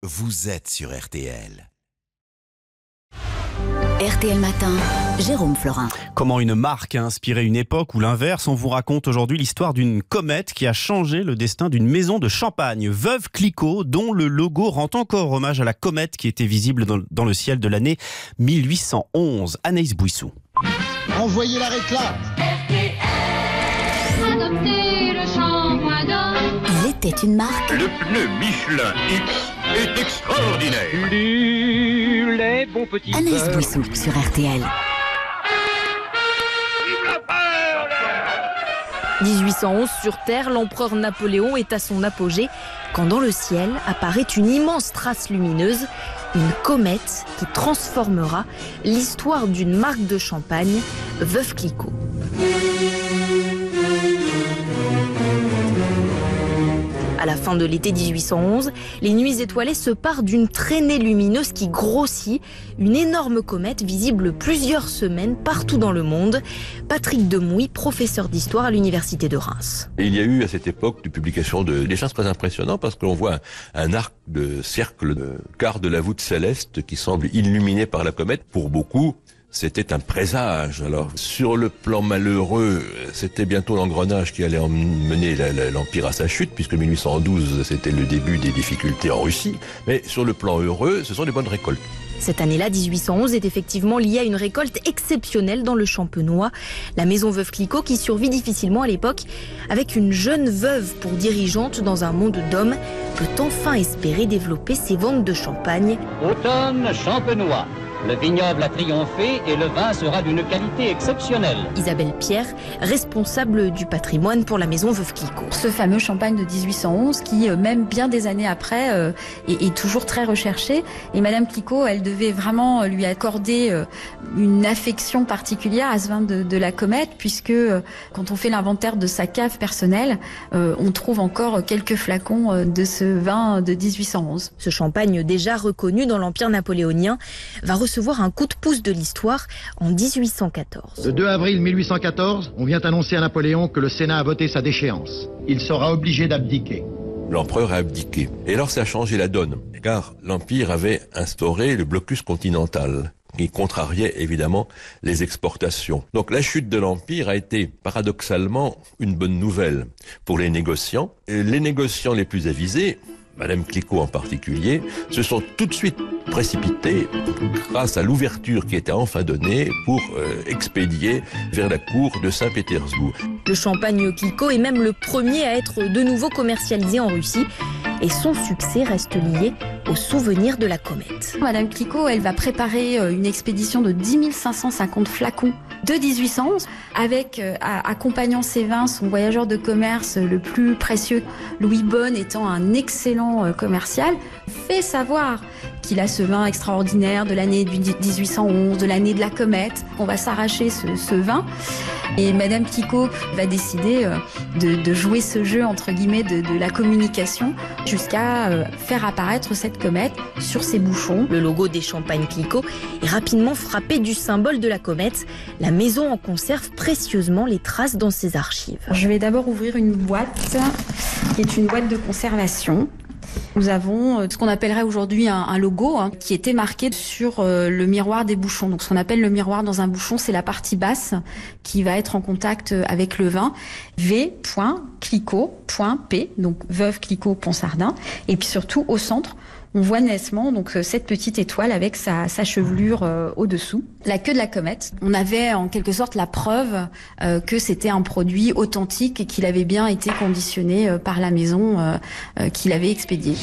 vous êtes sur RTL. RTL Matin, Jérôme Florin. Comment une marque a inspiré une époque ou l'inverse? On vous raconte aujourd'hui l'histoire d'une comète qui a changé le destin d'une maison de champagne, Veuve Clicquot, dont le logo rend encore hommage à la comète qui était visible dans le ciel de l'année 1811. Anaïs Bouissou. Envoyez la réclame. Adoptez le shampoing d'or. Il était une marque. Le pneu Michelin X est extraordinaire. Les bons petits Anaïs beurres. Bouissou sur RTL. 1811, sur Terre, l'empereur Napoléon est à son apogée quand dans le ciel apparaît une immense trace lumineuse, une comète qui transformera l'histoire d'une marque de champagne, Veuve Clicquot. À la fin de l'été 1811, les nuits étoilées se parent d'une traînée lumineuse qui grossit, une énorme comète visible plusieurs semaines partout dans le monde. Patrick Demouy, professeur d'histoire à l'université de Reims. Et il y a eu à cette époque de publication des choses très impressionnantes parce qu'on voit un arc de cercle de quart de la voûte céleste qui semble illuminé par la comète. Pour beaucoup, c'était un présage. Alors, sur le plan malheureux, c'était bientôt l'engrenage qui allait emmener l'Empire à sa chute, puisque 1812, c'était le début des difficultés en Russie. Mais sur le plan heureux, ce sont des bonnes récoltes. Cette année-là, 1811, est effectivement liée à une récolte exceptionnelle dans le Champenois. La maison Veuve Clicquot qui survit difficilement à l'époque, avec une jeune veuve pour dirigeante dans un monde d'hommes, peut enfin espérer développer ses ventes de champagne. Automne champenois. Le vignoble a triomphé et le vin sera d'une qualité exceptionnelle. Isabelle Pierre, responsable du patrimoine pour la maison Veuve Clicquot. Ce fameux champagne de 1811 qui, même bien des années après, est toujours très recherché. Et Madame Clicquot, elle devait vraiment lui accorder une affection particulière à ce vin de la comète, puisque quand on fait l'inventaire de sa cave personnelle, on trouve encore quelques flacons de ce vin de 1811. Ce champagne déjà reconnu dans l'Empire napoléonien va recevoir un coup de pouce de l'histoire en 1814. Le 2 avril 1814, on vient annoncer à Napoléon que le Sénat a voté sa déchéance. Il sera obligé d'abdiquer. L'empereur a abdiqué. Et alors ça a changé la donne, car l'Empire avait instauré le blocus continental, qui contrariait évidemment les exportations. Donc la chute de l'Empire a été paradoxalement une bonne nouvelle pour les négociants. Et les négociants les plus avisés, Madame Clicquot en particulier, se sont tout de suite précipités grâce à l'ouverture qui était enfin donnée pour expédier vers la cour de Saint-Pétersbourg. Le champagne Clicquot est même le premier à être de nouveau commercialisé en Russie et son succès reste lié au souvenir de la comète. Madame Clicquot, elle va préparer une expédition de 10 550 flacons de 1811 avec, accompagnant ses vins, son voyageur de commerce le plus précieux, Louis Bonne, étant un excellent commercial, fait savoir qu'il a ce vin extraordinaire de l'année 1811, de l'année de la comète. On va s'arracher ce vin. Et Madame Clicquot va décider de jouer ce jeu, entre guillemets, de la communication jusqu'à faire apparaître cette comète sur ses bouchons. Le logo des champagnes Clicquot est rapidement frappé du symbole de la comète. La maison en conserve précieusement les traces dans ses archives. Je vais d'abord ouvrir une boîte qui est une boîte de conservation. Nous avons ce qu'on appellerait aujourd'hui un logo qui était marqué sur le miroir des bouchons. Donc ce qu'on appelle le miroir dans un bouchon, c'est la partie basse qui va être en contact avec le vin. V.Clicquot.P, donc Veuve Clicquot Ponsardin. Et puis surtout au centre, on voit nettement donc cette petite étoile avec sa chevelure au-dessous. La queue de la comète. On avait en quelque sorte la preuve que c'était un produit authentique et qu'il avait bien été conditionné par la maison qui l'avait expédié.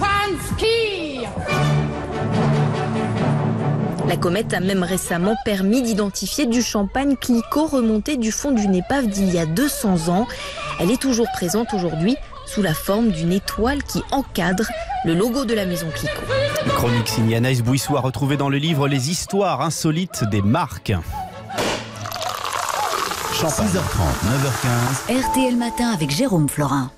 La comète a même récemment permis d'identifier du champagne Clicquot remonté du fond d'une épave d'il y a 200 ans. Elle est toujours présente aujourd'hui sous la forme d'une étoile qui encadre le logo de la maison Clicquot. Une chronique signée Anaïs Bouissou à retrouver dans le livre Les histoires insolites des marques. 6h30, 9h15. RTL Matin avec Jérôme Florin.